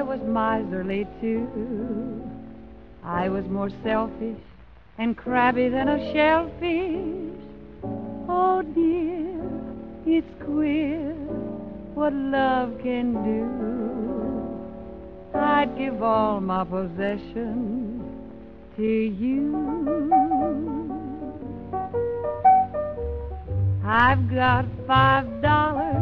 I was miserly too. I was more selfish and crabby than a shellfish. Oh dear, it's queer what love can do. I'd give all my possessions to you. I've got $5